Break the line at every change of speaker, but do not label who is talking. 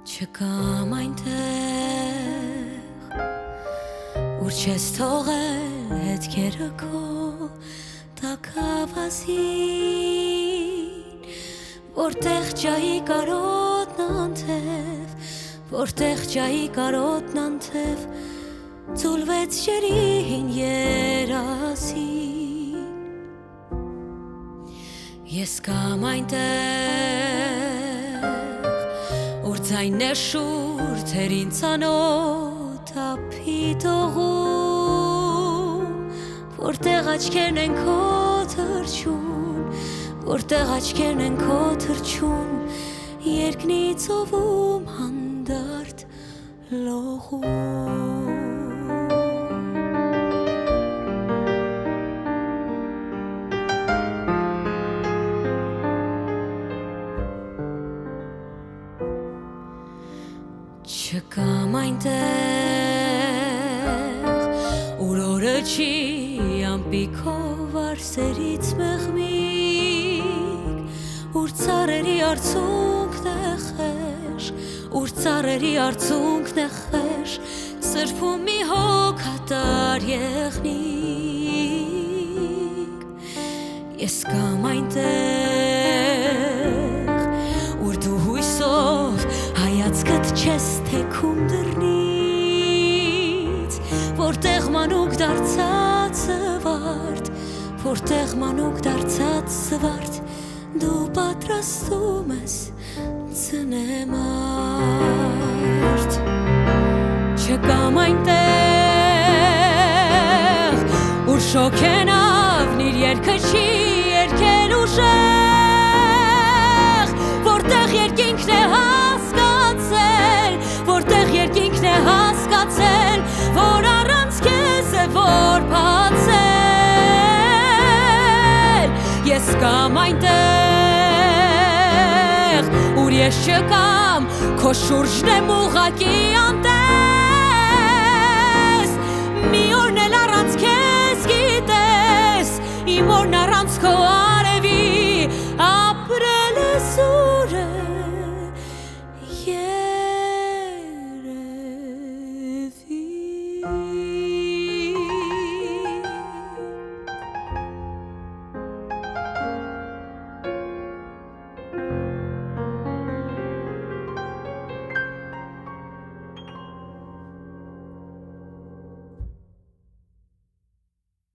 Չկամ այնտեղ, ուր չես թողել հետքերը քո տակավազին, որտեղ ջահի կարոտն անթև, որտեղ ջահի կարոտն անթև ծուլվեց ջրին երասին։ Ես կամ այնտեղ, ուր ձայնն է շուր թերին ցանոթ ափի տողում, որտեղ աչքերն են քո թրջուն, որտեղ աչքերն են քո թրջուն, երկնի ծովում հանդարտ լողում։ Չկամ այնտեղ, ուր օրը չի ամպիկով արսերից մեղմիկ, ուր ծառերի արցունքն է խեշ, ուր ծառերի արցունքն է խեշ, սրբում մի հոգատար եղնիկ։ Ես կամ այնտեղ, ուր դու հույսով հայացքդ չես թեքում դռնից, որտեղ մանուկ դարձած զվարթ, որտեղ մանուկ դարձած զվարթ, դու պատրաստում ես ցնեմարդ։ Չկամ այնտեղ, ուր շոքեն ավնիր երգը չի երգել ուժեղ, որտեղ երկինքն է որտեղ երկինքն է հասկացել, որ առանց քեզ է որ բացել։ Ես կամ այնտեղ, ուր ես չկամ, քո շուրջն եմ ուղղակի անտես, մի օրն էլ առանց քեզ գիտես, իմ օրն առանց քո արևի ապրել է զուր է։